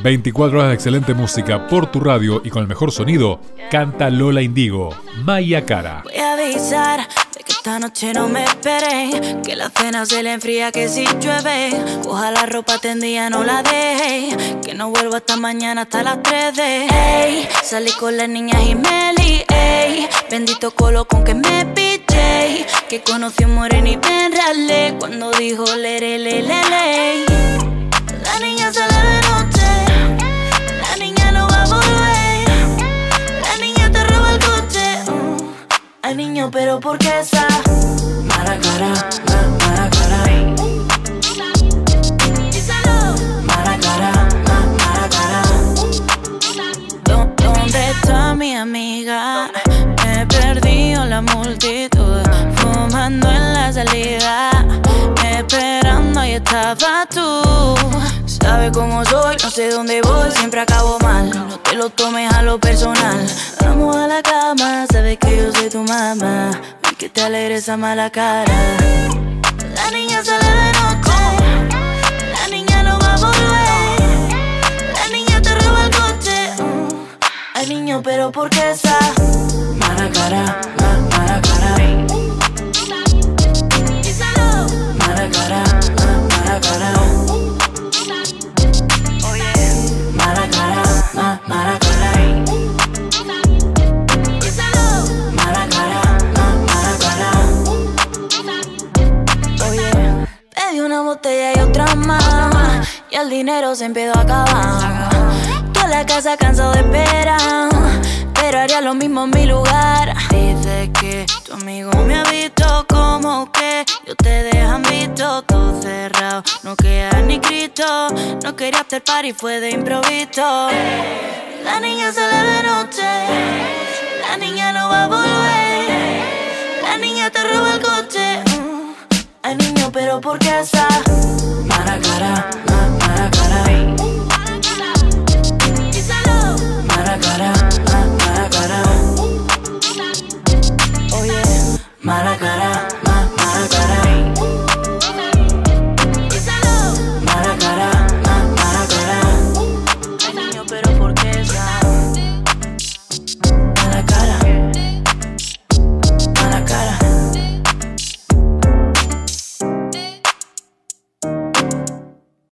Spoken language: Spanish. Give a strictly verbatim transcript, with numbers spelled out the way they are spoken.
veinticuatro horas de excelente música por tu radio y con el mejor sonido, canta Lola Indigo, Maya Cara. Voy a avisar de que esta noche no me esperen, que la cena se le enfría, que si llueve, coja la ropa tendida, no la deje, que no vuelvo hasta mañana hasta las tres de. Ey, salí con las niñas y me lié, bendito colo con que me piché, que conocí un moreno y me enralé cuando dijo lere le le le. La niña sale de noche, la niña no va a volver, la niña te roba el coche. uh. Ay niño, pero ¿por qué esa mala cara, ma, mala cara? Mala cara, ma, mala cara. ¿Dónde está mi amiga? Me he perdido en la multitud, fumando en la salida, esperando ahí estaba tú. Sabes cómo soy, no sé dónde voy, siempre acabo mal. No te lo tomes a lo personal. Vamos a la cama, sabes que yo soy tu mamá, y que te alegre esa mala cara. La niña sale de noche, la niña no va a volver, la niña te roba el coche. uh. Ay niño, pero ¿por qué esa mala cara, ma, mala cara? Mala cara, ma, mala cara. Mala cara, ma, mala cara. Mala cara, ma, mala cara. Oye, pedí una botella y otra más, y el dinero se empezó a acabar. Toda la casa cansado de esperar, pero haría lo mismo en mi lugar. Dice que tu amigo me ha visto como que yo te dejan visto, todo cerrado, no queda ni Cristo. No quería hacer party, fue de improviso. La niña sale de noche, la niña no va a volver, la niña te roba el coche. uh. Ay niño, pero ¿por qué esa mala cara?